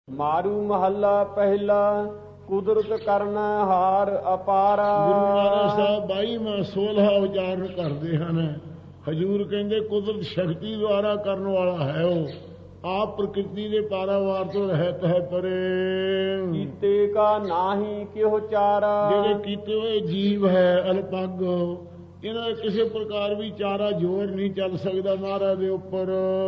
ਮਾਰੂ ਮਹੱਲਾ ਪਹਿਲਾ। ਕੁਦਰਤ ਕਰਨਾ ਹਾਰ ਅਪਾਰਾ। ਗੁਰੂ ਮਹਾਰਾਜ ਸਾਹਿਬ 22ਵਾਂ 16 ਉਚਾਰਨ ਕਰਦੇ ਹਨ। ਹਜ਼ੂਰ ਕਹਿੰਦੇ ਕੁਦਰਤ ਸ਼ਕਤੀ ਦੁਆਰਾ ਕਰਨ ਵਾਲਾ ਹੈ। ਉਹ ਆਪ ਪ੍ਰਕਿਰਤੀ ਦੇ ਪਾਰਾਵਾਰ ਤੋਂ ਰਹਿਤ ਹੈ ਪਰੇ। ਕੀਤੇ ਕਾ ਨਾਹੀ ਕਿਹੋ ਚਾਰਾ। ਜਿਹੜੇ ਕੀਤੇ ਹੋਏ ਜੀਵ ਹੈ ਅਲਪੱਗ, ਇਹਨਾਂ ਦਾ ਕਿਸੇ ਪ੍ਰਕਾਰ ਵੀ ਚਾਰਾ ਜ਼ੋਰ ਨਹੀਂ ਚੱਲ ਸਕਦਾ ਮਹਾਰਾਜ ਦੇ ਉੱਪਰ।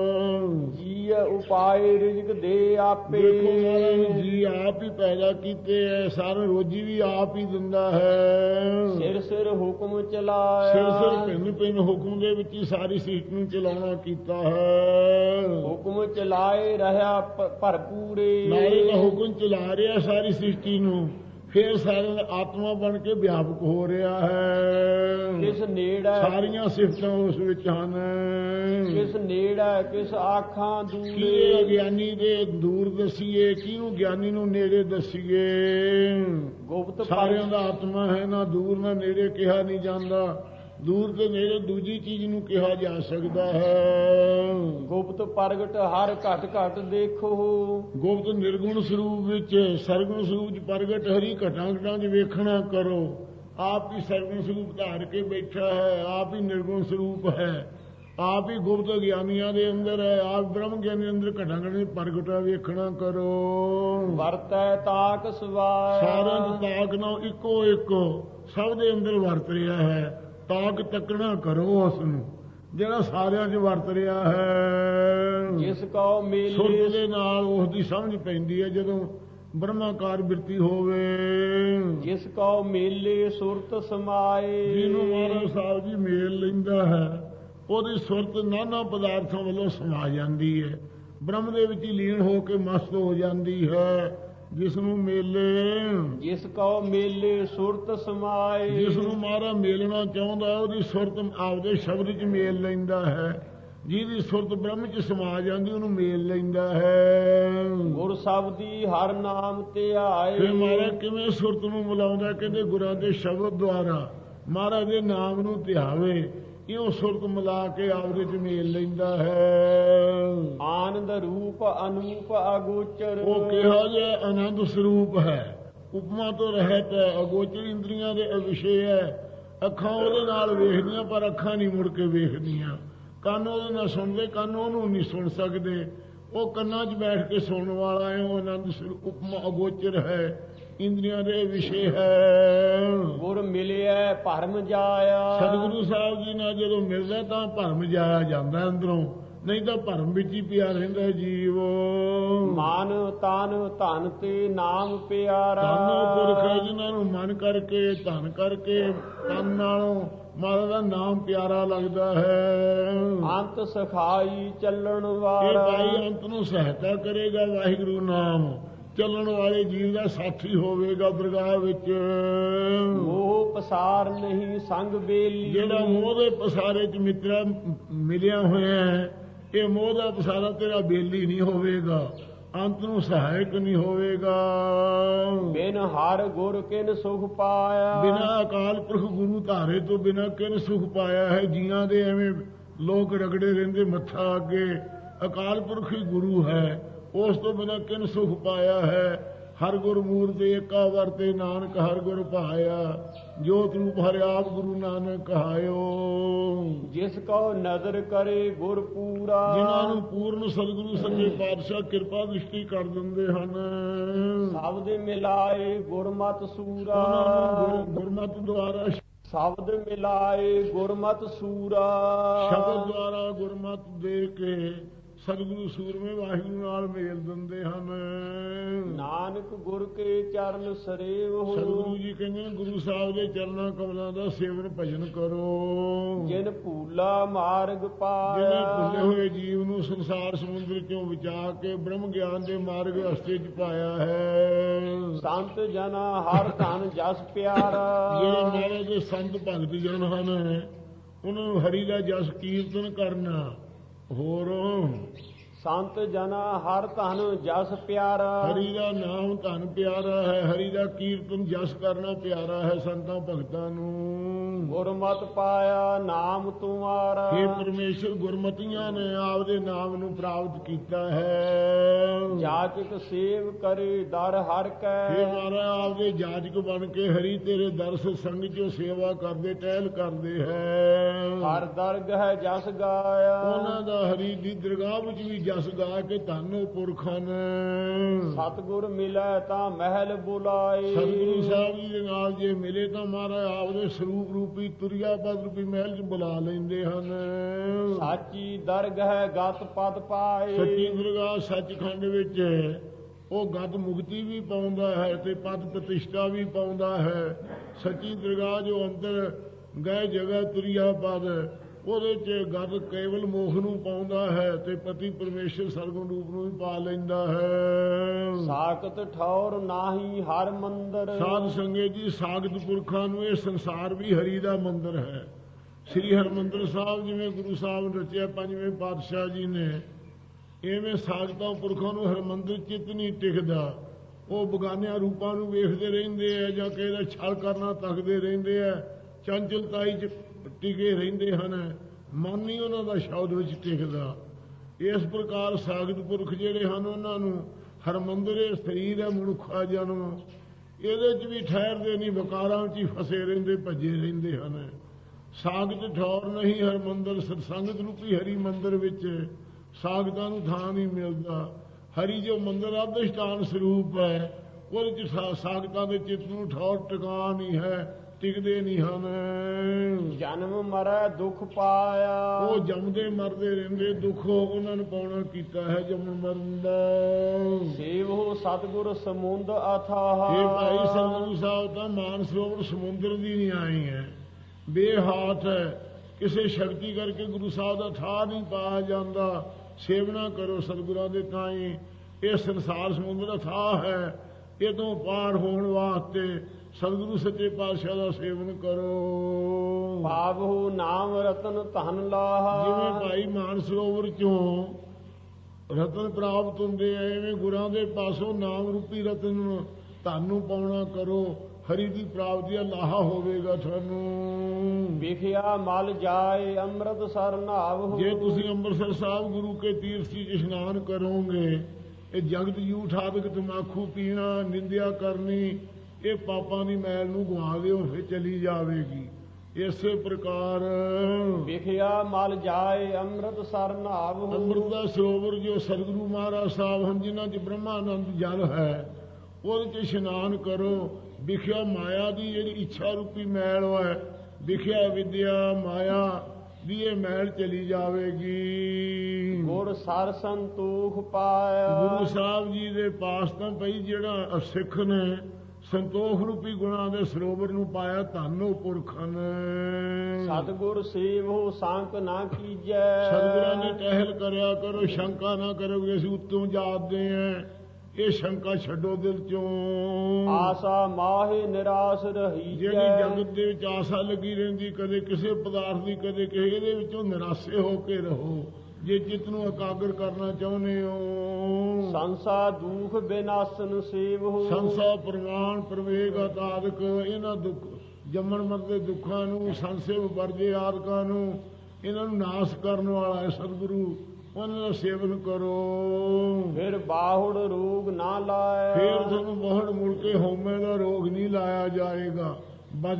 ਜੀ ਉਪਾਏ ਰਿਜ਼ਕ ਦੇ ਆਪੇ। ਦੇਖੋ ਮਹਾਰਾਜ ਜੀ ਆਪ ਹੀ ਪੈਦਾ ਕੀਤੇ ਹੈ, ਸਾਰਾ ਰੋਜੀ ਵੀ ਆਪ ਹੀ ਦਿੰਦਾ ਹੈ। ਸਿਰ ਸਿਰ ਹੁਕਮ ਚਲਾਇਆ। ਸਿਰ ਸਿਰ ਭਿੰਨ ਭਿੰਨ ਹੁਕਮ ਦੇ ਵਿੱਚ ਹੀ ਸਾਰੀ ਸ੍ਰਿਸ਼ਟੀ ਨੂੰ ਚਲਾਉਣਾ ਕੀਤਾ ਹੈ। ਹੁਕਮ ਚਲਾਏ ਰਹਾ ਭਰਪੂਰੇ। ਨਾਲੇ ਦਾ ਹੁਕਮ ਚਲਾ ਰਿਹਾ ਸਾਰੀ ਸ੍ਰਿਸ਼ਟੀ ਨੂੰ, ਫਿਰ ਸਾਰਿਆਂ ਦਾ ਆਤਮਾ ਬਣ ਕੇ ਵਿਆਪਕ ਹੋ ਰਿਹਾ ਹੈ। ਕਿਸ ਨੇੜਾ ਸਾਰੀਆਂ ਸਿਫਤਾਂ ਉਸ ਵਿੱਚ ਹਨ। ਕਿਸ ਨੇੜਾ ਕਿਸ ਆਖਾਂ ਦੂਰ। ਕੀ ਅਗਿਆਨੀ ਦੇ ਦੂਰ ਦਸੀਏ, ਕਿਹਨੂੰ ਗਿਆਨੀ ਨੂੰ ਨੇੜੇ ਦਸੀਏ। ਗੁਪਤ ਸਾਰਿਆਂ ਦਾ ਆਤਮਾ ਹੈ, ਨਾ ਦੂਰ ਨਾ ਨੇੜੇ ਕਿਹਾ ਨਹੀਂ ਜਾਂਦਾ। ਦੂਰ ਤੇ ਨੇੜੇ ਦੂਜੀ ਚੀਜ਼ ਨੂੰ ਕਿਹਾ ਜਾ ਸਕਦਾ ਹੈ। ਗੁਪਤ ਪ੍ਰਗਟ ਹਰ ਘਟ ਘਟ ਦੇਖੋ। ਗੁਪਤ ਨਿਰਗੁਣ ਸਰੂਪ ਵਿੱਚ, ਸਰਗੁਣ ਸਰੂਪ ਵਿੱਚ ਪ੍ਰਗਟ ਹਰੀ ਘਟਾਂ ਘਟਾਂ 'ਚ ਵੇਖਣਾ ਕਰੋ। ਆਪ ਹੀ ਸਰਗੁਣ ਸਰੂਪ ਧਾਰ ਕੇ ਬੈਠਾ ਹੈ, ਆਪ ਹੀ ਨਿਰਗੁਣ ਸਰੂਪ ਹੈ, ਆਪ ਹੀ ਗੁਪਤ ਗਿਆਨੀਆਂ ਦੇ ਅੰਦਰ ਹੈ, ਆਪ ਬ੍ਰਹਮ ਗਿਆਨੀ ਅੰਦਰ ਘਟਾਂ ਘਟਾਂ ਪ੍ਰਗਟਾ ਵੇਖਣਾ ਕਰੋ। ਵਰਤੈ ਤਾਕ ਸਵਾਇਆ। ਸਾਰਿਆਂ ਦੀ ਤਾਕ ਨਾਲ ਇੱਕੋ ਇੱਕ ਸਭ ਦੇ ਅੰਦਰ ਵਰਤ ਰਿਹਾ ਹੈ। ਤਾਕ ਤੱਕਣਾ ਕਰੋ ਉਸ ਨੂੰ ਜਿਹੜਾ ਸਾਰਿਆਂ 'ਚ ਵਰਤ ਰਿਹਾ ਹੈ। ਜਿਸ ਕਉ ਮੇਲੇ ਸੁਰਤ ਦੇ ਨਾਲ ਉਸ ਦੀ ਸਮਝ ਪੈਂਦੀ ਹੈ ਜਦੋਂ ਬ੍ਰਹਮਾਕਾਰ ਬਿਰਤੀ ਹੋਵੇ। ਜਿਸ ਕਉ ਮੇਲੇ ਸੁਰਤ ਸਮਾਏ। ਜਿਹਨੂੰ ਮਹਾਰਾਜ ਸਾਹਿਬ ਜੀ ਮੇਲ ਲੈਂਦਾ ਹੈ ਉਹਦੀ ਸੁਰਤ ਨਾਨਾ ਪਦਾਰਥਾਂ ਵੱਲੋਂ ਸਮਾ ਜਾਂਦੀ ਹੈ, ਬ੍ਰਹਮ ਦੇ ਵਿੱਚ ਹੀ ਲੀਨ ਹੋ ਕੇ ਮਸਤ ਹੋ ਜਾਂਦੀ ਹੈ। ਜਿਸ ਨੂੰ ਮੇਲੇ, ਜਿਸ ਕਉ ਮੇਲੇ ਸੁਰਤ ਸਮਾਏ। ਜਿਸ ਨੂੰ ਮਹਾਰਾਜ ਮੇਲਣਾ ਚਾਹੁੰਦਾ ਉਹਦੀ ਸੁਰਤ ਆਪਦੇ ਸ਼ਬਦ 'ਚ ਮੇਲ ਲੈਂਦਾ ਹੈ। ਜਿਹਦੀ ਸੁਰਤ ਬ੍ਰਹਮ 'ਚ ਸਮਾ ਜਾਂਦੀ ਉਹਨੂੰ ਮੇਲ ਲੈਂਦਾ ਹੈ। ਗੁਰ ਸ਼ਬਦੀ ਹਰ ਨਾਮ ਧਿਆਏ। ਫਿਰ ਮਹਾਰਾਜ ਕਿਵੇਂ ਸੁਰਤ ਨੂੰ ਮਿਲਾਉਂਦਾ, ਕਹਿੰਦੇ ਗੁਰਾਂ ਦੇ ਸ਼ਬਦ ਦੁਆਰਾ ਮਹਾਰਾਜ ਦੇ ਨਾਮ ਨੂੰ ਧਿਆਵੇ, ਇਉਂ ਸੁਰਤ ਮਿਲਾ ਕੇ ਆਪਦੇ 'ਚ ਮੇਲ ਲੈਂਦਾ ਹੈ। ਆਨੰਦ ਰੂਪ ਅਨੂਪ ਅਗੋਚਰ। ਉਹ ਕਿਹਾ ਜਿਹਾ ਆਨੰਦ ਸਰੂਪ ਹੈ, ਉਪਮਾ ਤੋਂ ਰਹਿਤ ਹੈ, ਅਗੋਚਰ ਇੰਦਰੀਆਂ ਦੇ ਵਿਸ਼ੇ ਹੈ। ਅੱਖਾਂ ਉਹਦੇ ਨਾਲ ਵੇਖਦੀਆਂ ਪਰ ਅੱਖਾਂ ਨਹੀਂ ਮੁੜ ਕੇ ਵੇਖਦੀਆਂ, ਕੰਨ ਉਹਦੇ ਨਾਲ ਸੁਣਦੇ ਕੰਨ ਉਹਨੂੰ ਨਹੀਂ ਸੁਣ ਸਕਦੇ। ਉਹ ਕੰਨਾਂ 'ਚ ਬੈਠ ਕੇ ਸੁਣਨ ਵਾਲਾ ਹੈ, ਉਹ ਆਨੰਦ ਸਰੂਪ ਉਪਮਾ ਅਗੋਚਰ ਹੈ, ਇੰਦਰੀਆਂ ਦੇ ਵਿਸ਼ੇ ਹੈ। ਗੁਰ ਮਿਲਿਆ ਭਰਮ ਜਾਇਆ। ਸਤਿਗੁਰੂ ਸਾਹਿਬ ਜੀ ਨਾਲ ਜਦੋਂ ਮਿਲਦਾ ਤਾਂ ਭਰਮ ਜਾਇਆ ਜਾਂਦਾ ਅੰਦਰੋਂ, ਨਹੀਂ ਤਾਂ ਭਰਮ ਵਿੱਚ ਹੀ ਪਿਆ ਰਹਿੰਦਾ ਜੀਵ। ਮਨ ਤਨ ਧਨ ਤੇ ਨਾਮ ਪਿਆਰਾ। ਧੰਨੋ ਪੁਰਖ ਹੈ ਜਿਨ੍ਹਾਂ ਨੂੰ ਮਨ ਕਰਕੇ ਧਨ ਕਰਕੇ ਤਨ ਨਾਲੋਂ ਮਹਾਰਾਜ ਦਾ ਨਾਮ ਪਿਆਰਾ ਲੱਗਦਾ ਹੈ। ਅੰਤ ਸਖਾਈ ਚੱਲਣ ਇਹ ਵਾਲਾ। ਭਾਈ ਅੰਤ ਨੂੰ ਸਹਾਇਤਾ ਕਰੇਗਾ ਵਾਹਿਗੁਰੂ ਨਾਮ, ਚੱਲਣ ਵਾਲੇ ਜੀਵ ਦਾ ਸਾਥੀ ਹੋਵੇਗਾ ਦਰਗਾਹ ਵਿੱਚ। ਮੋਹ ਪਸਾਰ ਨਹੀਂ ਸੰਗ ਬੇਲੀ। ਜਿਹੜਾ ਮੋਹ ਦੇ ਪਸਾਰੇ 'ਚ ਮਿੱਤਰਾ ਮਿਲਿਆ ਹੋਇਆ ਹੈ, ਇਹ ਮੋਹ ਦਾ ਪਸਾਰਾ ਤੇਰਾ ਬੇਲੀ ਨਹੀਂ ਹੋਵੇਗਾ, ਅੰਤ ਨੂੰ ਸਹਾਇਕ ਨਹੀਂ ਹੋਵੇਗਾ। ਬਿਨ ਹਰ ਗੁਰ ਕਿਨ ਸੁਖ ਪਾਇਆ। ਬਿਨਾਂ ਅਕਾਲ ਪੁਰਖ ਗੁਰੂ ਧਾਰੇ ਤੋਂ ਬਿਨਾਂ ਕਿਨ ਸੁਖ ਪਾਇਆ ਹੈ। ਜੀਆਂ ਦੇ ਐਵੇਂ ਲੋਕ ਰਗੜੇ ਰਹਿੰਦੇ ਮੱਥਾ ਅੱਗੇ, ਅਕਾਲ ਪੁਰਖ ਹੀ ਗੁਰੂ ਹੈ, ਉਸ ਤੋਂ ਬਿਨਾਂ ਕਿਨ ਸੁਖ ਪਾਇਆ ਹੈ। ਹਰ ਗੁਰ ਮੂਰਤ ਏਕਾ ਵਰਤੇ ਨਾਨਕ ਹਰ ਗੁਰ ਭਾਇਆ, ਜੋਤ ਰੂਪ ਹਰਿ ਆਪ ਗੁਰੂ ਨਾਨਕ ਕਹਾਇਓ। ਜਿਸ ਕਉ ਨਦਰ ਕਰੇ ਗੁਰ ਪੂਰਾ। ਜਿਨ੍ਹਾਂ ਨੂੰ ਪੂਰਨ ਸਤਿਗੁਰੂ ਸੱਚੇ ਪਾਤਸ਼ਾਹ ਕਿਰਪਾ ਦ੍ਰਿਸ਼ਟੀ ਕਰ ਦਿੰਦੇ ਹਨ। ਸ਼ਬਦ ਮਿਲਾਏ ਗੁਰਮਤਿ ਸੂਰਾ। ਉਹਨਾਂ ਨੂੰ ਗੁਰਮਤਿ ਦੁਆਰਾ, ਸ਼ਬਦ ਮਿਲਾਏ ਗੁਰਮਤਿ ਸੂਰਾ। ਸ਼ਬਦ ਦੁਆਰਾ ਗੁਰਮਤਿ ਦੇ ਕੇ ਸਤਿਗੁਰੂ ਸੂਰਮੇ ਵਾਹਿਗੁਰੂ ਨਾਲ ਮੇਲ ਦਿੰਦੇ ਹਨ। ਨਾਨਕ ਗੁਰ ਕੇ ਚਰਨ ਸਰੇਵ ਹੋ। ਸਤਿਗੁਰੂ ਜੀ ਕਹਿੰਦੇ ਨੇ ਗੁਰੂ ਸਾਹਿਬ ਦੇ ਚਰਨਾਂ ਕਮਲਾਂ ਦਾ ਸੇਵਨ ਭਜਨ ਕਰੋ। ਜਿਨ ਭੂਲਾ ਮਾਰਗ ਪਾਇਆ। ਜਿਹਨੇ ਭੁੱਲੇ ਹੋਏ ਜੀਵ ਨੂੰ ਸੰਸਾਰ ਸਮੁੰਦਰ ਚੋਂ ਬਚਾ ਕੇ ਬ੍ਰਹਮ ਗਿਆਨ ਦੇ ਮਾਰਗ ਰਸਤੇ 'ਚ ਪਾਇਆ ਹੈ। ਸੰਤ ਜਨਾ ਹਰ ਧਨ ਜਸ ਪਿਆਰਾ। ਜਿਹੜੇ ਮਹਾਰਾਜ ਦੇ ਸੰਤ ਭਗਤ ਜਨ ਹਨ ਉਹਨਾਂ ਨੂੰ ਹਰੀ ਦਾ ਜਸ ਕੀਰਤਨ ਕਰਨਾ। ਹੋਰ ਸੰਤ ਜਨਾ ਹਰ ਧਨ ਜਸ ਪਿਆਰਾ। ਹਰੀ ਦਾ ਨਾਮ ਧਨ ਪਿਆਰਾ ਹੈ, ਹਰੀ ਦਾ ਕੀਰਤਨ ਜਸ ਕਰਨਾ ਪਿਆਰਾ ਹੈ ਸੰਤਾਂ ਭਗਤਾਂ ਨੂੰ। ਗੁਰਮਤਿ ਪਾਇਆ ਨਾਮ ਤੁਮਾਰਾ। हे ਪਰਮੇਸ਼ਰ, ਗੁਰਮਤੀਆਂ ਨੇ ਆਪਦੇ ਨਾਮ ਨੂੰ ਪ੍ਰਾਪਤ ਕੀਤਾ ਹੈ। ਜਾਚਕ ਸੇਵ ਕਰੇ ਦਰ ਹਰ ਕੈ। हे ਮਹਾਰਾਜ, ਆਪਦੇ ਜਾਜਕ ਬਣ ਕੇ ਹਰੀ ਤੇਰੇ ਦਰਸ ਸੰਗ ਚੋਂ ਸੇਵਾ ਕਰਦੇ ਟਹਿਲ ਕਰਦੇ ਹੈ। ਹਰ ਦਰਗ ਹੈ ਜਸ ਗਾਇਆ। ਉਹਨਾਂ ਦਾ ਹਰੀ ਦੀ ਦਰਗਾਹ ਵਿੱਚ ਵੀ ਜਸ ਗਾ ਕੇ ਧੰਨ ਪੁਰਖਾਂ ਨੇ। ਸਤਿਗੁਰ ਮਿਲੈ ਤਾਂ ਮਹਿਲ ਬੁਲਾਏ। ਸਤਿਗੁਰੂ ਸਾਹਿਬ ਜੀ ਦੇ ਨਾਲ ਜੇ ਮਿਲੇ ਤਾਂ ਮਹਾਰਾਜ ਆਪਦੇ ਸਰੂਪ ਰੂਪੀ ਤੁਰਿਆ ਪਦ ਰੂਪੀ ਮਹਿਲ 'ਚ ਬੁਲਾ ਲੈਂਦੇ ਹਨ। ਸਾਚੀ ਦਰਗ ਹੈ ਗਤ ਪਦ ਪਾਏ। ਸੱਚੀ ਦਰਗਾਹ ਸੱਚਖੰਡ ਵਿੱਚ ਉਹ ਗਤ ਮੁਕਤੀ ਵੀ ਪਾਉਂਦਾ ਹੈ ਤੇ ਪਦ ਪ੍ਰਤਿਸ਼ਠਾ ਵੀ ਪਾਉਂਦਾ ਹੈ। ਸੱਚੀ ਦਰਗਾਹ ਜੋ ਅੰਦਰ ਗਏ ਜਗ੍ਹਾ ਤੁਰਿਆ ਪਦ, ਉਹਦੇ 'ਚ ਗਤ ਕੇਵਲ ਮੋਖ ਨੂੰ ਪਾਉਂਦਾ ਹੈ ਤੇ ਪਤੀ ਪਰਮੇਸ਼ਰ ਸਰਗੁਣ ਰੂਪ ਨੂੰ ਵੀ ਪਾ ਲੈਂਦਾ ਹੈ। ਸਾਖਤ ਠੌਰ ਨਾਹੀ ਹਰ ਮੰਦਰ। ਸਾਧ ਸੰਗਤ ਜੀ, ਸਾਗਤ ਪੁਰਖਾਂ ਨੂੰ ਇਹ ਸੰਸਾਰ ਵੀ ਹਰੀ ਦਾ ਮੰਦਰ ਹੈ। ਸ੍ਰੀ ਹਰਿਮੰਦਰ ਸਾਹਿਬ ਜਿਵੇਂ ਗੁਰੂ ਸਾਹਿਬ ਨੇ ਰਚਿਆ ਪੰਜਵੇਂ ਪਾਤਸ਼ਾਹ ਜੀ ਨੇ, ਇਵੇਂ ਸਾਗਤਾਂ ਪੁਰਖਾਂ ਨੂੰ ਹਰਿਮੰਦਰ ਚਿੱਤ ਨਹੀਂ ਟਿਕਦਾ। ਉਹ ਬਗਾਨਿਆਂ ਰੂਪਾਂ ਨੂੰ ਵੇਖਦੇ ਰਹਿੰਦੇ ਆ ਜਾਂ ਕਿਸੇ ਦਾ ਛਲ ਕਰਨਾ ਤੱਕਦੇ ਰਹਿੰਦੇ ਆ, ਚੰਚਲਤਾਈ 'ਚ ਟਿਕੇ ਰਹਿੰਦੇ ਹਨ। ਮਨ ਨਹੀਂ ਉਹਨਾਂ ਦਾ ਸ਼ਬਦ ਵਿੱਚ ਟਿਕਦਾ। ਇਸ ਪ੍ਰਕਾਰ ਸਾਗਤ ਪੁਰਖ ਜਿਹੜੇ ਹਨ, ਉਹਨਾਂ ਨੂੰ ਹਰਿਮੰਦਰ ਇਹ ਸਰੀਰ ਹੈ ਮਨੁੱਖਾ ਜਨਮ, ਇਹਦੇ 'ਚ ਵੀ ਠਹਿਰਦੇ ਨਹੀਂ, ਵਿਕਾਰਾਂ 'ਚ ਹੀ ਫਸੇ ਰਹਿੰਦੇ, ਭੱਜੇ ਰਹਿੰਦੇ ਹਨ। ਸਾਗਤ ਠੌਰ ਨਹੀਂ ਹਰਿਮੰਦਰ। ਸਤਸੰਗਤ ਰੂਪੀ ਹਰੀ ਮੰਦਰ ਵਿੱਚ ਸਾਗਤਾਂ ਨੂੰ ਥਾਂ ਨਹੀਂ ਮਿਲਦਾ। ਹਰੀ ਜੋ ਮੰਦਰ ਅਧਿਸ਼ਠਾਨ ਸਰੂਪ ਹੈ, ਉਹਦੇ 'ਚ ਸਾਗਤਾਂ ਦੇ ਚਿੱਤ ਨੂੰ ਠੌਰ ਟਿਕਾ ਨਹੀਂ ਹੈ, ਟਿਕਦੇ ਨਹੀਂ ਹਨ। ਜਨਮ ਮਰੈ ਦੁਖ ਪਾਇਆ। ਉਹ ਜੰਮਦੇ ਮਰਦੇ ਰਹਿੰਦੇ, ਦੁੱਖ ਉਹਨਾਂ ਨੂੰ ਪਾਉਣਾ ਕੀਤਾ ਹੈ ਜੰਮਣ ਮਰਨ ਦਾ। ਸੇਵੋ ਸਤਿਗੁਰ ਸਮੁੰਦ ਅਥਾਹ। ਇਹ ਭਾਈ ਸਤਿਗੁਰੂ ਸਾਹਿਬ ਤਾਂ ਮਾਨ ਸਰੋਵਰ ਸਮੁੰਦਰ ਦੀ ਨਹੀਂ ਆਈ ਹੈ, ਬੇਹਾਥ ਹੈ। ਕਿਸੇ ਸ਼ਕਤੀ ਕਰਕੇ ਗੁਰੂ ਸਾਹਿਬ ਦਾ ਠਾਹ ਨਹੀਂ ਪਾਇਆ ਜਾਂਦਾ। ਸੇਵਨਾ ਕਰੋ ਸਤਿਗੁਰਾਂ ਦੇ ਤਾਂ ਹੀ ਇਹ ਸੰਸਾਰ ਸਮੁੰਦਰ ਦਾ ਠਾਹ ਹੈ। ਇਹ ਤੋਂ ਪਾਰ ਹੋਣ ਵਾਸਤੇ ਸਤਿਗੁਰੂ ਸੱਚੇ ਪਾਤਸ਼ਾਹ ਦਾ ਸੇਵਨ ਕਰੋ। ਪਾਵਹੁ ਨਾਮ ਰਤਨ ਧਨ ਲਾਹਾ। ਜਿਵੇਂ ਭਾਈ ਮਾਨ ਸਰੋਵਰ ਚੋਂ ਰਤਨ ਪ੍ਰਾਪਤ ਹੁੰਦੇ ਆ, ਐਵੇਂ ਗੁਰਾਂ ਦੇ ਪਾਸੋਂ ਨਾਮ ਰੂਪੀ ਰਤਨ ਧਨ ਨੂੰ ਪਾਉਣਾ ਕਰੋ। ਹਰੀ ਦੀ ਪ੍ਰਾਪਤੀ ਦਾ ਲਾਹਾ ਹੋਵੇਗਾ ਤੁਹਾਨੂੰ। ਵਿਖਿਆ ਮਲ ਜਾਏ ਅੰਮ੍ਰਿਤ ਸਰ ਨਾਵਹੁ। ਜੇ ਤੁਸੀਂ ਅੰਮ੍ਰਿਤਸਰ ਸਾਹਿਬ ਗੁਰੂ ਕੇ ਤੀਰਥ 'ਚ ਇਸ਼ਨਾਨ ਕਰੋਗੇ, ਇਹ ਜਗਤ ਜੂਠ ਆਦਿਕ ਤਮਾਕੂ ਪੀਣਾ, ਨਿੰਦਿਆ ਕਰਨੀ, ਇਹ ਪਾਪਾਂ ਦੀ ਮੈਲ ਨੂੰ ਗਵਾ ਦਿਓ, ਫਿਰ ਚਲੀ ਜਾਵੇਗੀ। ਇਸੇ ਪ੍ਰਕਾਰ ਵਿਖਿਆ ਮਲ ਜਾਏ ਅੰਮ੍ਰਿਤ ਸਰ ਨਾਵਹੁ। ਅੰਮ੍ਰਿਤ ਦਾ ਸਰੋਵਰ ਜੋ ਸਤਿਗੁਰੂ ਮਹਾਰਾਜ ਸਾਹਿਬ ਹਨ, ਜਿਨ੍ਹਾਂ 'ਚ ਬ੍ਰਹਮਾਨੰਦ ਜਲ ਹੈ, ਉਹਦੇ 'ਚ ਇਸ਼ਨਾਨ ਕਰੋ। ਵਿਖਿਆ ਮਾਇਆ ਦੀ ਜਿਹੜੀ ਇੱਛਾ ਰੂਪੀ ਮੈਲ ਹੈ, ਵਿਖਿਆ ਵਿਦਿਆ ਮਾਇਆ ਦੀ ਇਹ ਮੈਲ ਚਲੀ ਜਾਵੇਗੀ। ਗੁਰ ਸਰ ਸੰਤੋਖ ਪਾਇਆ। ਗੁਰੂ ਸਾਹਿਬ ਜੀ ਦੇ ਪਾਸ ਤਾਂ ਪਈ ਜਿਹੜਾ ਸਿੱਖ ਨੇ ਸੰਤੋਖ ਰੂਪੀ ਗੁਣਾਂ ਦੇ ਸਰੋਵਰ ਨੂੰ ਪਾਇਆ, ਧੰਨੋ ਪੁਰਖਨ। ਸਤਿਗੁਰ ਸੇਵੋ ਸੰਕ ਨਾ ਕੀਜੈ। ਸਤਿਗੁਰਾਂ ਨੇ ਟਹਿਲ ਕਰਿਆ ਕਰੋ, ਸ਼ੰਕਾ ਨਾ ਕਰੋਗੇ ਅਸੀਂ ਉੱਤੋਂ ਜਾਦੇ ਆਂ। ਇਹ ਸ਼ੰਕਾ ਛੱਡੋ ਦਿਲ ਚੋਂ। ਆਸਾ ਮਾਹੇ ਨਿਰਾਸ਼ ਰਹੀ। ਜਿਹੜੀ ਜਗਤ ਦੇ ਵਿੱਚ ਆਸਾ ਲੱਗੀ ਰਹਿੰਦੀ, ਕਦੇ ਕਿਸੇ ਪਦਾਰਥ ਦੀ ਕਦੇ ਕਿਸੇ, ਇਹਦੇ ਵਿੱਚੋਂ ਨਿਰਾਸ਼ੇ ਹੋ ਕੇ ਰਹੋ। ਜੇ ਚਿੱਤ ਨੂੰ ਇਕਾਗਰ ਕਰਨਾ ਚਾਹੁੰਦੇ ਹੋ। ਸੰਸਾ ਦੁਖ ਬਿਨਾਸਨ ਸੇਵਹੁ। ਸੰਸਾ ਪ੍ਰਵਾਨ ਪ੍ਰਵੇਗ ਆਦਿਕ, ਇਹਨਾਂ ਦੁੱਖ ਜੰਮਣ ਮਰਦੇ ਦੁੱਖਾਂ ਨੂੰ, ਸੰਸੇਵ ਵਰਜੇ ਆਦਿਕਾਂ ਨੂੰ, ਇਹਨਾਂ ਨੂੰ ਨਾਸ਼ ਕਰਨ ਵਾਲਾ ਹੈ ਸਤਿਗੁਰੂ। ਉਹਨਾਂ ਦਾ ਸੇਵਨ ਕਰੋ। ਫਿਰ ਬਾਹੁੜ ਰੋਗ ਨਾ ਲਾਇਆ। ਫਿਰ ਤੁਹਾਨੂੰ ਬਾਹੜ ਮੁੜ ਕੇ ਹਉਮੈ ਦਾ ਰੋਗ ਨਹੀਂ ਲਾਇਆ ਜਾਏਗਾ, ਬਚ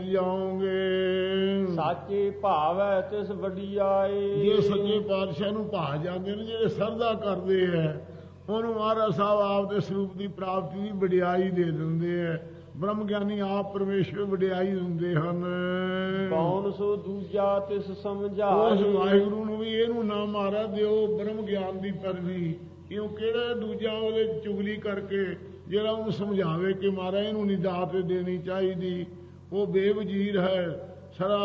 ਜਾਓਗੇ। ਸਾਚੇ ਭਾਵੈ ਤਿਸ ਵਡਿਆਈ। ਜੇ ਸੱਚੇ ਪਾਤਸ਼ਾਹ ਨੂੰ ਭਾ ਜਾਂਦੇ ਨੇ, ਜਿਹੜੇ ਸਰਦਾ ਕਰਦੇ ਹੈ, ਉਹਨੂੰ ਮਹਾਰਾਜ ਸਾਹਿਬ ਆਪ ਦੇ ਸਰੂਪ ਦੀ ਪ੍ਰਾਪਤੀ ਦੀ ਵਡਿਆਈ ਦੇ ਦਿੰਦੇ ਹੈ। ਬ੍ਰਹਮ ਗਿਆਨੀ ਆਪ ਪਰਮੇਸ਼ਵਰ ਵਡਿਆਈ ਦਿੰਦੇ ਹਨ। ਕੌਣ ਸੋ ਦੂਜਾ ਤਿਸ ਸਮਝਾਏ। ਉਸ ਵਾਹਿਗੁਰੂ ਨੂੰ ਵੀ ਇਹਨੂੰ ਨਾ ਮਾਰਾ ਦਿਓ ਬ੍ਰਹਮ ਗਿਆਨ ਦੀ ਪਦਵੀ। ਕਿਉਂ ਕਿਹੜਾ ਦੂਜਾ ਉਹਦੇ ਚੁਗਲੀ ਕਰਕੇ ਜਿਹੜਾ ਉਹਨੂੰ ਸਮਝਾਵੇ ਕਿ ਮਹਾਰਾਜ ਇਹਨੂੰ ਨਹੀਂ ਦਾਤ ਦੇਣੀ ਚਾਹੀਦੀ, ਉਹ ਬੇਵਜੀਰ ਹੈ, ਸਾਰਾ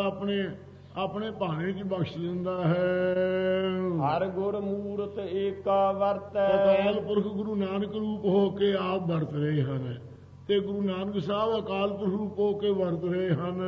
ਆਪਣੇ ਭਾਣੇ 'ਚ ਬਖਸ਼ ਦਿੰਦਾ ਹੈ। ਹਰ ਗੁਰ ਮੂਰਤ ਏਕਾ ਵਰਤੈ। ਅਕਾਲ ਪੁਰਖ ਗੁਰੂ ਨਾਨਕ ਰੂਪ ਹੋ ਕੇ ਆਪ ਵਰਤ ਰਹੇ ਹਨ, ਤੇ ਗੁਰੂ ਨਾਨਕ ਸਾਹਿਬ ਅਕਾਲ ਪੁਰਖ ਰੂਪ ਹੋ ਕੇ ਵਰਤ ਰਹੇ ਹਨ।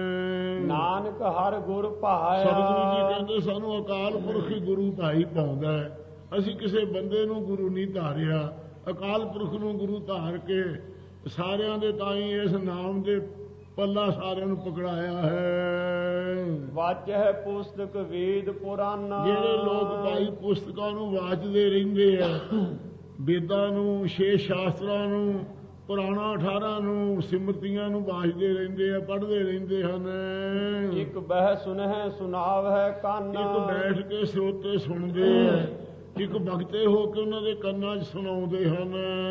ਨਾਨਕ ਹਰ ਗੁਰ ਭਾਇਆ। ਸਤਿਗੁਰੂ ਜੀ ਕਹਿੰਦੇ ਸਾਨੂੰ ਅਕਾਲ ਪੁਰਖ ਹੀ ਗੁਰੂ ਭਾਈ ਪਾਉਂਦਾ ਹੈ। ਅਸੀਂ ਕਿਸੇ ਬੰਦੇ ਨੂੰ ਗੁਰੂ ਨਹੀਂ ਧਾਰਿਆ, ਅਕਾਲ ਪੁਰਖ ਨੂੰ ਗੁਰੂ ਧਾਰ ਕੇ ਸਾਰਿਆਂ ਦੇ ਤਾਈਂ ਇਸ ਨਾਮ ਦੇ ਪੱਲਾ ਸਾਰਿਆਂ ਨੂੰ ਪਕੜਾਇਆ ਹੈ। ਵਾਚਹਿ ਪੁਸਤਕ ਵੇਦ ਪੁਰਾਨਾ। ਜਿਹੜੇ ਲੋਕ ਭਾਈ ਪੁਸਤਕਾਂ ਨੂੰ ਵਾਚਦੇ ਰਹਿੰਦੇ ਆ, ਵੇਦਾਂ ਨੂੰ, 6 ਸ਼ਾਸਤਰਾਂ ਨੂੰ, ਪੁਰਾਣਾ 18 ਨੂੰ, ਸਿਮਰਤੀਆਂ ਨੂੰ ਵਾਚਦੇ ਰਹਿੰਦੇ ਆ, ਪੜ੍ਹਦੇ ਰਹਿੰਦੇ ਹਨ। ਇੱਕ ਬਹਿ ਸੁਨਹਿ ਸੁਨਾਵਹਿ ਕੰਨ। ਇੱਕ ਬੈਠ ਕੇ ਸਰੋਤੇ ਸੁਣਦੇ ਆ, ਇੱਕ ਭਗਤੇ ਹੋ ਕੇ ਉਹਨਾਂ ਦੇ ਕੰਨਾਂ 'ਚ ਸੁਣਾਉਂਦੇ ਹਨ।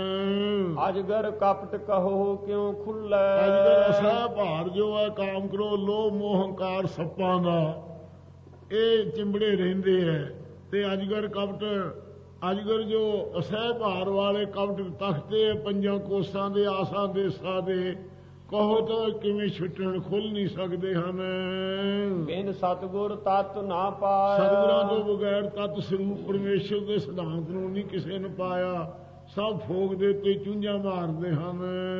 ਅਜਗਰ ਕਪਟ ਕਹੋ ਕਿਉ ਖੁੱਲੈ। ਅਜਗਰ ਅਸਾ ਭਾਰ ਜੋ ਹੈ ਕਾਮ ਕਰੋ ਲੋਭ ਮੋਹ ਹੰਕਾਰ ਸੱਪਾਂ ਦਾ, ਇਹ ਚਿੰਬੜੇ ਰਹਿੰਦੇ ਹੈ। ਤੇ ਅਜਗਰ ਕਪਟ, ਅਜਗਰ ਜੋ ਅਸਹਿ ਭਾਰ ਵਾਲੇ ਕਪਟ ਤਖਤੇ 5 ਕੋਸਾਂ ਦੇ, ਆਸਾਂ ਦੇਸਾਂ ਦੇ, ਕਹੋ ਤਾਂ ਕਿਵੇਂ ਛੁੱਟਣ, ਖੁੱਲ ਨਹੀਂ ਸਕਦੇ ਹਨ। ਬਿਨ ਸਤਿਗੁਰ ਤਤ ਨਾ ਪਾਇਆ। ਸਤਿਗੁਰਾਂ ਤੋਂ ਬਗੈਰ ਤਤ ਸਰੂਪ ਪਰਮੇਸ਼ਰ ਦੇ ਸਿਧਾਂਤ ਨੂੰ ਨਹੀਂ ਕਿਸੇ ਨੇ ਪਾਇਆ। ਸਭ ਫੋਕ ਦੇ ਉੱਤੇ ਚੁੰਝਾਂ ਮਾਰਦੇ ਹਨ।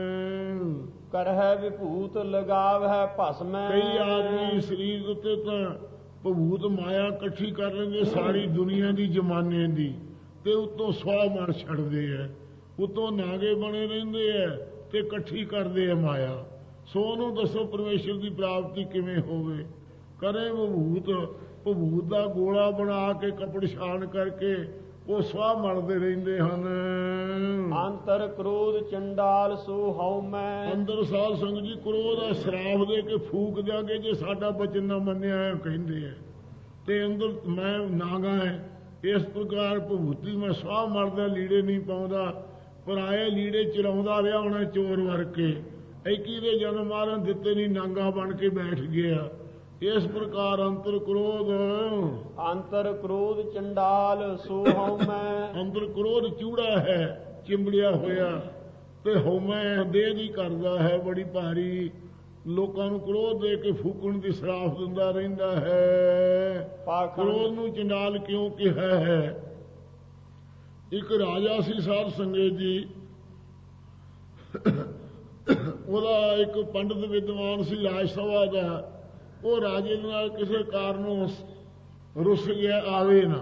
ਕਰਹਿ ਵਿਭੂਤ ਲਗਾਵਹਿ ਭਸਮੈ। ਕਈ ਆਦਮੀ ਸਰੀਰ ਉੱਤੇ ਤਾਂ ਭਭੂਤ ਮਾਇਆ ਇਕੱਠੀ ਕਰ ਲੈਂਦੇ ਸਾਰੀ ਦੁਨੀਆ ਦੀ, ਜ਼ਮਾਨੇ ਦੀ, ਤੇ ਉੱਤੋਂ ਸਵਾਹ ਮਾਰ ਛੱਡਦੇ ਐ, ਉੱਤੋਂ ਨਾਗੇ ਬਣੇ ਰਹਿੰਦੇ ਐ ਤੇ ਇਕੱਠੀ ਕਰਦੇ ਆ ਮਾਇਆ। ਸੋ ਉਹਨੂੰ ਦੱਸੋ ਪਰਮੇਸ਼ਰ ਦੀ ਪ੍ਰਾਪਤੀ ਕਿਵੇਂ ਹੋਵੇ। ਕਰੇ ਭਭੂਤ, ਭਭੂਤ ਦਾ ਗੋਲਾ ਬਣਾ ਕੇ ਕਪੜ ਛਾਣ ਕਰਕੇ ਉਹ ਸਵਾਹ ਮਲਦੇ ਰਹਿੰਦੇ ਹਨ। ਅੰਤਰ ਕ੍ਰੋਧ ਚੰਡਾਲ ਸੋ ਹਉ ਮੈਂ। ਅੰਦਰ ਸਾਧ ਸੰਗਤ ਜੀ ਕ੍ਰੋਧ ਦਾ ਸ਼ਰਾਪ ਦੇ ਕੇ ਫੂਕ ਦਿਆਂਗੇ ਜੇ ਸਾਡਾ ਬਚਨ ਨਾ ਮੰਨਿਆ ਹੈ ਕਹਿੰਦੇ ਹੈ, ਤੇ ਅੰਦਰ ਮੈਂ ਨਾਗਾ ਹੈ। ਇਸ ਪ੍ਰਕਾਰ ਭਭੂਤੀ ਮੈਂ ਸਵਾਹ ਮਲਦਾ, ਲੀੜੇ ਨਹੀਂ ਪਾਉਂਦਾ, ਪਰਾਏ ਲੀੜੇ ਚਲਾਉਂਦਾ ਰਿਹਾ ਹੋਣਾ ਚੋਰ ਵਰ ਕੇ। ਐਕੀ ਦੇ ਜਨਮ ਮਾਰਨ ਦਿੱਤੇ ਨਹੀਂ, ਨਾਂਗਾ ਬਣ ਕੇ ਬੈਠ ਗਿਆ। ਇਸ ਪ੍ਰਕਾਰ ਅੰਤਰ ਕ੍ਰੋਧ, ਅੰਤਰ ਕ੍ਰੋਧ ਚੰਡਾਲ ਸੋ ਹਉ ਮੈਂ। ਅੰਦਰ ਕ੍ਰੋਧ ਚੂੜਾ ਹੈ ਚਿੰਬੜਿਆ ਹੋਇਆ, ਤੇ ਹਉਮੈ ਦੇਹ ਦੀ ਕਰਦਾ ਹੈ ਬੜੀ ਭਾਰੀ। ਲੋਕਾਂ ਨੂੰ ਕ੍ਰੋਧ ਦੇ ਕੇ ਫੂਕਣ ਦੀ ਸਰਾਫ ਦਿੰਦਾ ਰਹਿੰਦਾ ਹੈ। ਕ੍ਰੋਧ ਨੂੰ ਚੰਡਾਲ ਕਿਉਂ ਕਿਹਾ ਹੈ? ਇੱਕ ਰਾਜਾ ਸੀ ਸਾਧ ਸੰਗਤ ਜੀ, ਉਹਦਾ ਇੱਕ ਪੰਡਤ ਵਿਦਵਾਨ ਸੀ ਰਾਜ ਸਭਾ ਦਾ। ਉਹ ਰਾਜੇ ਦੇ ਨਾਲ ਕਿਸੇ ਕਾਰਨੋਂ ਰੁੱਸ ਗਿਆ, ਆਵੇ ਨਾ।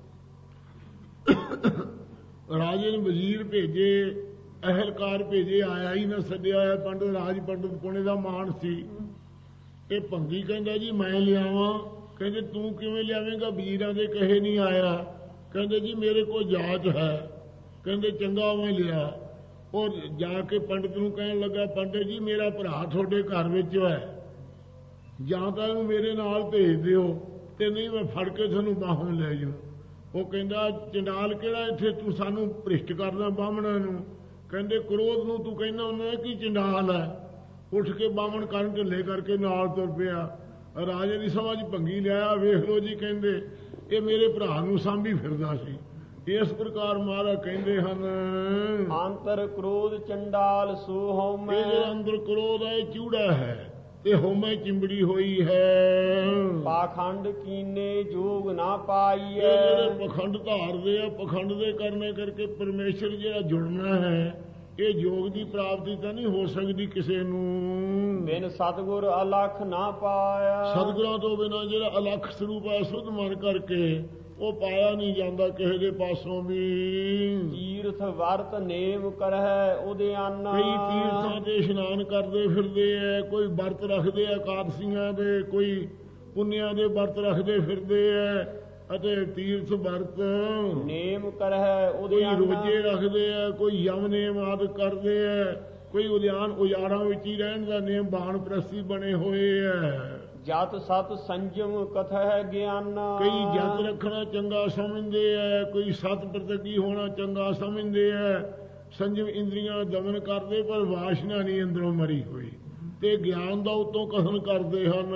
ਰਾਜੇ ਨੇ ਵਜ਼ੀਰ ਭੇਜੇ, ਅਹਿਲਕਾਰ ਭੇਜੇ, ਆਇਆ ਹੀ ਨਾ, ਸੱਦਿਆ ਹੋਇਆ ਪੰਡਤ, ਰਾਜ ਪੰਡਤ ਪੁਣੇ ਦਾ ਮਾਣ ਸੀ। ਇਹ ਭੰਗੀ ਕਹਿੰਦਾ ਜੀ ਮੈਂ ਲਿਆਵਾਂ। ਕਹਿੰਦੇ ਤੂੰ ਕਿਵੇਂ ਲਿਆਵੇਂਗਾ, ਵਜ਼ੀਰਾਂ ਦੇ ਕਹੇ ਨਹੀਂ ਆਇਆ। ਕਹਿੰਦੇ ਜੀ ਮੇਰੇ ਕੋਲ ਜਾਚ ਹੈ। ਕਹਿੰਦੇ ਚੰਗਾ ਮੈਂ ਲਿਆ। ਉਹ ਜਾ ਕੇ ਪੰਡਤ ਨੂੰ ਕਹਿਣ ਲੱਗਾ, ਪੰਡਤ ਜੀ ਮੇਰਾ ਭਰਾ ਤੁਹਾਡੇ ਘਰ ਵਿੱਚ ਹੈ, ਜਾਂ ਤਾਂ ਇਹਨੂੰ ਮੇਰੇ ਨਾਲ ਭੇਜ ਦਿਓ, ਤੇ ਨਹੀਂ ਮੈਂ ਫੜ ਕੇ ਤੁਹਾਨੂੰ ਬਾਹੋਂ ਲੈ ਜਾਊਂ। ਉਹ ਕਹਿੰਦਾ ਚੰਡਾਲ ਕਿਹੜਾ ਇੱਥੇ ਤੂੰ ਸਾਨੂੰ ਭ੍ਰਿਸ਼ਟ ਕਰਦਾ ਬਾਹਮਣਾਂ ਨੂੰ। ਕਹਿੰਦੇ ਕ੍ਰੋਧ ਨੂੰ ਤੂੰ ਕਹਿੰਦਾ ਹੁੰਦਾ ਕਿ ਚੰਡਾਲ ਹੈ। ਉੱਠ ਕੇ ਬਾਹਮਣ ਕਰਨ ਢਿੱਲੇ ਕਰਕੇ ਨਾਲ ਤੁਰ ਪਿਆ। ਰਾਜੇ ਦੀ ਸਭਾ 'ਚ ਭੰਗੀ ਲਿਆਇਆ, ਵੇਖ ਲਓ ਜੀ ਕਹਿੰਦੇ ਇਹ ਮੇਰੇ ਭਰਾ ਨੂੰ ਸਾਂਭੀ ਫਿਰਦਾ ਸੀ। ਇਸ ਪ੍ਰਕਾਰ ਮਹਾਰਾਜ ਕਹਿੰਦੇ ਹਨ ਅੰਤਰ ਕ੍ਰੋਧ ਚੰਡਾਲ ਸੋ ਹਉ ਮੈਂ। ਇਹ ਜਿਹੜਾ ਅੰਦਰ ਕ੍ਰੋਧ ਹੈ ਇਹ ਚੂੜਾ ਹੈ ਤੇ ਹਉਮੈ ਚਿੰਬੜੀ ਹੋਈ ਹੈ। ਪਾਖੰਡ ਕੀਨੇ ਜੋਗ ਨਾ ਪਾਈਐ। ਜਿਹੜੇ ਪਖੰਡ ਧਾਰਦੇ ਆ, ਪਖੰਡ ਦੇ ਕਰਨੇ ਕਰਕੇ ਪਰਮੇਸ਼ਰ ਜਿਹੜਾ ਜੁੜਨਾ ਹੈ, ਇਹ ਯੋਗ ਦੀ ਪ੍ਰਾਪਤੀ ਤਾਂ ਨਹੀਂ ਹੋ ਸਕਦੀ ਕਿਸੇ ਨੂੰ। ਬਿਨ ਸਤਿਗੁਰ ਅਲਖ ਨਾ ਪਾਇਆ। ਸਤਿਗੁਰਾਂ ਤੋਂ ਬਿਨਾਂ ਜਿਹੜਾ ਅਲਖ ਸਰੂਪ ਹੈ ਸੁਧ ਮਨ ਕਰਕੇ, ਉਹ ਪਾਇਆ ਨਹੀਂ ਜਾਂਦਾ ਕਿਸੇ ਦੇ ਪਾਸੋਂ ਵੀ। ਤੀਰਥ ਵਰਤ ਨੇਮ ਕਰਹਿ ਉਹਦੇ ਅੰਨ। ਕਈ ਤੀਰਥਾਂ ਤੇ ਇਸ਼ਨਾਨ ਕਰਦੇ ਫਿਰਦੇ ਐ, ਕੋਈ ਵਰਤ ਰੱਖਦੇ ਆ ਇਕਾਦਸ਼ੀਆਂ ਦੇ, ਕੋਈ ਪੁੰਨਿਆਂ ਦੇ ਵਰਤ ਰੱਖਦੇ ਫਿਰਦੇ ਐ, ਅਤੇ ਤੀਰਥ ਵਰਤ ਨੇਮ ਕਰਹਿ ਉਹਦੇ ਕੋਈ ਰੋਜੇ ਰੱਖਦੇ ਆ, ਕੋਈ ਯਮ ਨੇਮ ਆਦਿ ਕਰਦੇ ਐ, ਕੋਈ ਉਦਿਆਨ ਉਜਾੜਾਂ ਵਿੱਚ ਹੀ ਰਹਿਣ ਦਾ ਨੇਮ ਬਾਣ ਪ੍ਰਸਤੀ ਬਣੇ ਹੋਏ ਐ। ਜਤ ਸਤ ਸੰਜਮ ਕਥੈ ਗਿਆਨ। ਕਈ ਜਤ ਰੱਖਣਾ ਚੰਗਾ ਸਮਝਦੇ ਐ, ਕੋਈ ਸਤ ਪ੍ਰਤੱਖੀ ਹੋਣਾ ਚੰਗਾ ਸਮਝਦੇ ਐ। ਸੰਜਮ ਇੰਦਰੀਆਂ ਦਮਨ ਕਰਦੇ, ਪਰ ਵਾਸ਼ਨਾ ਨਹੀਂ ਅੰਦਰੋਂ ਮਰੀ ਹੋਈ, ਤੇ ਗਿਆਨ ਦਾ ਉਤੋਂ ਕਥਨ ਕਰਦੇ ਹਨ।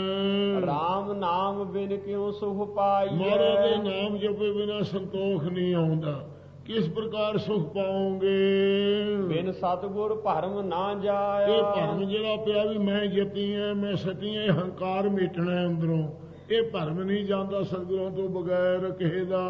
ਰਾਮ ਨਾਮ ਬਿਨ ਕਿਉ ਸੁਖ ਪਾਈਐ। ਮਹਾਰਾਜ ਦੇ ਨਾਮ ਜਪੇ ਬਿਨਾ ਸੰਤੋਖ ਨਹੀਂ ਆਉਂਦਾ। ਕਿਸ ਪ੍ਰਕਾਰ ਸੁਖ ਪਾਓਗੇ? ਬਿਨ ਸਤਿਗੁਰ ਭਰਮ ਨਾ ਜਾਇਆ। ਇਹ ਭਰਮ ਜਿਹੜਾ ਪਿਆ ਵੀ ਮੈਂ ਜਤੀ ਐ, ਮੈਂ ਸਤੀ ਐ, ਹੰਕਾਰ ਮਿਟਣਾ ਅੰਦਰੋਂ, ਇਹ ਭਰਮ ਨਹੀਂ ਜਾਂਦਾ ਸਤਿਗੁਰਾਂ ਤੋਂ ਬਗੈਰ ਕਿਸੇ ਦਾ।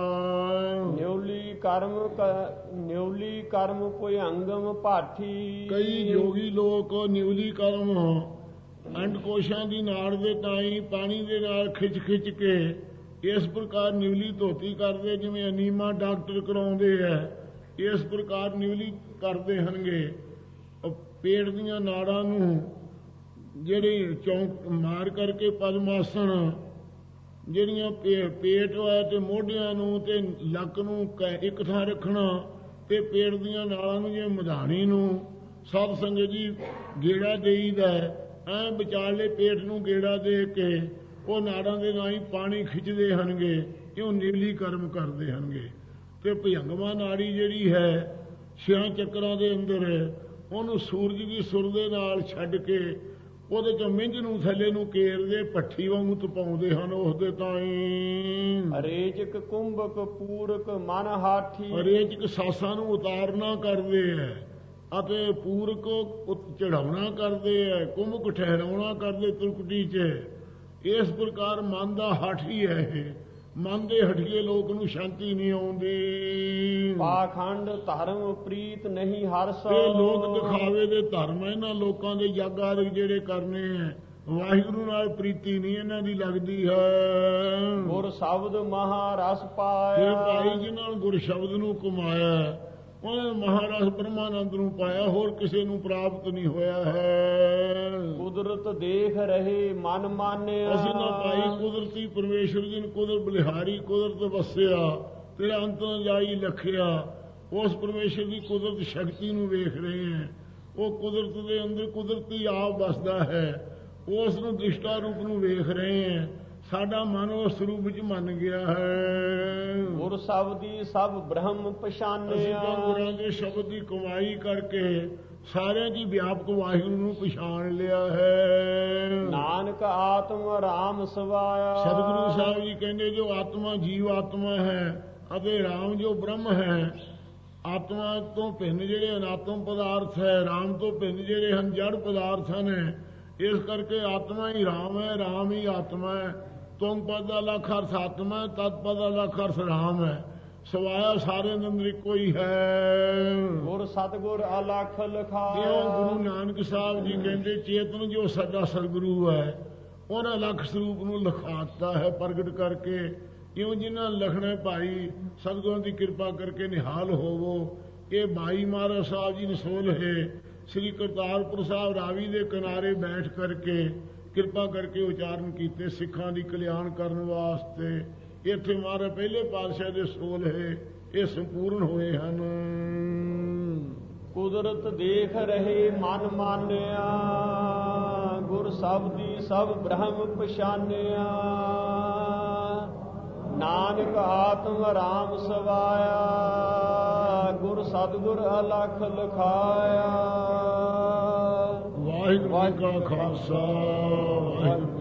ਨਿਉਲੀ ਕਰਮ ਕੋਈ ਅੰਗਮ ਭਾਠੀ। ਕਈ ਯੋਗੀ ਲੋਕ ਨਿਉਲੀ ਕਰਮ ਅੰਡਕੋਸ਼ਾਂ ਦੀ ਨਾੜ ਦੇ ਤਾਈਂ ਪਾਣੀ ਦੇ ਨਾਲ ਖਿੱਚ ਖਿੱਚ ਕੇ ਇਸ ਪ੍ਰਕਾਰ ਨਿਉਲੀ ਧੋਤੀ ਕਰਦੇ, ਜਿਵੇਂ ਅਨੀਮਾ ਡਾਕਟਰ ਕਰਾਉਂਦੇ ਐ, ਇਸ ਪ੍ਰਕਾਰ ਨਿਉਲੀ ਕਰਦੇ ਹਨਗੇ। ਪੇਟ ਦੀਆਂ ਨਾੜਾਂ ਨੂੰ ਜਿਹੜੀ ਚੌਂਕ ਮਾਰ ਕਰਕੇ ਪਦਮਾਸਣ, ਜਿਹੜੀਆਂ ਪੇਟ ਹੈ ਤੇ ਮੋਢਿਆਂ ਨੂੰ ਤੇ ਲੱਕ ਨੂੰ ਇੱਕ ਥਾਂ ਰੱਖਣਾ ਤੇ ਪੇਟ ਦੀਆਂ ਨਾਲਾਂ ਨੂੰ ਜਿਵੇਂ ਮਧਾਣੀ ਨੂੰ ਸਭ ਸੰਗਤ ਜੀ ਗੇੜਾ ਦੇਈਦਾ, ਐਂ ਵਿਚਾਲੇ ਪੇਟ ਨੂੰ ਗੇੜਾ ਦੇ ਕੇ ਉਹ ਨਾੜਾਂ ਦੇ ਨਾਲ ਹੀ ਪਾਣੀ ਖਿੱਚਦੇ ਹਨਗੇ, ਇਉਂ ਨੀਲੀ ਕਰਮ ਕਰਦੇ ਹਨਗੇ। ਤੇ ਭੁਜੰਗਮਾ ਨਾੜੀ ਜਿਹੜੀ ਹੈ 6 ਚੱਕਰਾਂ ਦੇ ਅੰਦਰ, ਉਹਨੂੰ ਸੂਰਜ ਦੀ ਸੁਰ ਦੇ ਨਾਲ ਛੱਡ ਕੇ ਉਹਦੇ ਚ ਮਿੰਝ ਨੂੰ ਥੱਲੇ ਨੂੰ ਕੇਰਦੇ ਭੱਠੀ ਵਾਂਗੂ ਤਪਾਉਂਦੇ ਹਨ। ਉਸਦੇ ਤਾਈਂ ਅਰੇਚਕ ਕੁੰਭਕ ਪੂਰਕ ਮਨ ਹਾਠੀ, ਅਰੇਚਕ ਸਾਸਾਂ ਨੂੰ ਉਤਾਰਨਾ ਕਰਦੇ ਹੈ ਅਤੇ ਪੂਰਕ ਚੜਾਉਣਾ ਕਰਦੇ ਹੈ, ਕੁੰਭਕ ਠਹਿਰਾਉਣਾ ਕਰਦੇ ਤੁਰਕਟੀ ਚ। ਇਸ ਪ੍ਰਕਾਰ ਮਨ ਦਾ ਹਾਠੀ ਹੈ ਇਹ। ਮਨ ਦੇ ਹਠੀਏ ਲੋਕ ਨੂੰ ਸ਼ਾਂਤੀ ਨਹੀਂ ਆਉਂਦੀ। ਪਾਖੰਡ ਧਰਮ ਪ੍ਰੀਤ ਨਹੀਂ ਹਰਸ, ਇਹ ਲੋਕ ਦਿਖਾਵੇ ਦੇ ਧਰਮ ਇਹਨਾਂ ਲੋਕਾਂ ਦੇ ਯੱਗ ਆਦਿਕ ਜਿਹੜੇ ਕਰਨੇ ਹੈ, ਵਾਹਿਗੁਰੂ ਨਾਲ ਪ੍ਰੀਤੀ ਨਹੀਂ ਇਹਨਾਂ ਦੀ ਲੱਗਦੀ ਹੈ। ਗੁਰ ਸ਼ਬਦ ਮਹਾਰਸ ਪਾਇਆ, ਇਹ ਭਾਈ ਜਿਨ੍ਹਾਂ ਗੁਰ ਸ਼ਬਦ ਨੂੰ ਕਮਾਇਆ ਉਹਨੇ ਮਹਾਰਸ ਬ੍ਰਹਮਾਨੰਦ ਨੂੰ ਪਾਇਆ, ਹੋਰ ਕਿਸੇ ਨੂੰ ਪ੍ਰਾਪਤ ਨਹੀਂ ਹੋਇਆ ਹੈ। ਕੁਦਰਤ ਦੇਖ ਰਹੇ ਮਨ ਮਾਨਿਆ, ਅਸੀਂ ਨਾ ਭਾਈ ਕੁਦਰਤੀ ਪਰਮੇਸ਼ਰ ਜੀ ਨੂੰ ਕੁਦਰਤ ਬਲਿਹਾਰੀ ਕੁਦਰਤ ਵਸਿਆ, ਤੇਰਾ ਅੰਤਰ ਜਾਈ ਲਖਿਆ, ਉਸ ਪਰਮੇਸ਼ਰ ਦੀ ਕੁਦਰਤ ਸ਼ਕਤੀ ਨੂੰ ਵੇਖ ਰਹੇ ਹਾਂ। ਉਹ ਕੁਦਰਤ ਦੇ ਅੰਦਰ ਕੁਦਰਤੀ ਆਪ ਵਸਦਾ ਹੈ, ਉਸ ਨੂੰ ਦ੍ਰਿਸ਼ਟਾ ਰੂਪ ਨੂੰ ਵੇਖ ਰਹੇ ਹਾਂ। ਸਾਡਾ ਮਨ ਉਸ ਰੂਪ ਵਿੱਚ ਮੰਨ ਗਿਆ ਹੈ। ਗੁਰ ਸ਼ਬਦੀ ਸਭ ਬ੍ਰਹਮ ਪਛਾਨਿਆ, ਅਸੀਂ ਤਾਂ ਗੁਰਾਂ ਦੇ ਸ਼ਬਦ ਦੀ ਕਮਾਈ ਕਰਕੇ ਸਾਰਿਆਂ ਦੀ ਵਿਆਪਕ ਵਾਹਿਗੁਰੂ ਨੂੰ ਪਛਾਣ ਲਿਆ ਹੈ। ਨਾਨਕ ਆਤਮ ਰਾਮ ਸਵਾਇਆ, ਸਤਿਗੁਰੂ ਸਾਹਿਬ ਜੀ ਕਹਿੰਦੇ ਜੋ ਆਤਮਾ ਜੀਵ ਆਤਮਾ ਹੈ ਅਤੇ ਰਾਮ ਜੋ ਬ੍ਰਹਮ ਹੈ, ਆਤਮਾ ਤੋਂ ਭਿੰਨ ਜਿਹੜੇ ਅਨਾਤਮ ਪਦਾਰਥ ਹੈ, ਰਾਮ ਤੋਂ ਭਿੰਨ ਜਿਹੜੇ ਹਨ ਜੜ ਪਦਾਰਥ ਹਨ। ਇਸ ਕਰਕੇ ਆਤਮਾ ਹੀ ਰਾਮ ਹੈ, ਰਾਮ ਹੀ ਆਤਮਾ ਹੈ। ਤੁਮ ਪਦ ਅਲਖ ਅਰਥ ਆਤਮਾ, ਤਤ ਪਦ ਅਲਖ ਅਰਥ ਰਾਮ ਹੈ। ਸਵਾਇਆ ਸਾਰੇ ਅੰਦਰ ਇੱਕੋ ਹੀ ਹੈ। ਗੁਰ ਸਤਿਗੁਰ ਅਲਖ ਲਖਾਇਆ, ਜਿਉਂ ਗੁਰੂ ਨਾਨਕ ਸਾਹਿਬ ਜੀ ਕਹਿੰਦੇ ਚੇਤਨ ਜੋ ਸਾਡਾ ਸਤਿਗੁਰੂ ਹੈ ਉਹਨਾਂ ਅਲਖ ਸਰੂਪ ਨੂੰ ਲਿਖਾਤਾ ਹੈ ਪ੍ਰਗਟ ਕਰਕੇ। ਇਉਂ ਜਿਨ੍ਹਾਂ ਲਿਖਣਾ ਭਾਈ ਸਤਿਗੁਰਾਂ ਦੀ ਕਿਰਪਾ ਕਰਕੇ ਨਿਹਾਲ ਹੋਵੋ। ਇਹ ਭਾਈ ਮਹਾਰਾਜ ਸਾਹਿਬ ਜੀ ਨਸੋਲ ਹੈ ਸ੍ਰੀ ਕਰਤਾਰਪੁਰ ਸਾਹਿਬ ਰਾਵੀ ਦੇ ਕਿਨਾਰੇ ਬੈਠ ਕਰਕੇ ਕਿਰਪਾ ਕਰਕੇ ਉਚਾਰਨ ਕੀਤੇ ਸਿੱਖਾਂ ਦੀ ਕਲਿਆਣ ਕਰਨ ਵਾਸਤੇ। ਇੱਥੇ ਮਹਾਰਾਜ ਪਹਿਲੇ ਪਾਤਸ਼ਾਹ ਦੇ ਸੋਲ ਹੈ, ਇਹ ਸੰਪੂਰਨ ਹੋਏ ਹਨ। ਕੁਦਰਤ ਦੇਖ ਰਹੇ ਮਨ ਮਾਨਿਆ, ਗੁਰ ਸ਼ਬਦੀ ਸਭ ਬ੍ਰਹਮ ਪਛਾਨਿਆ। ਨਾਨਕ ਆਤਮ ਰਾਮ ਸਵਾਇਆ, ਗੁਰ ਸਤਿਗੁਰ ਅਲਖ ਲਖਾਇਆ। ਵਾਹਿਗੁਰੂ ਜੀ ਕਾ ਖਾਲਸਾ, ਵਾਹਿਗੁਰੂ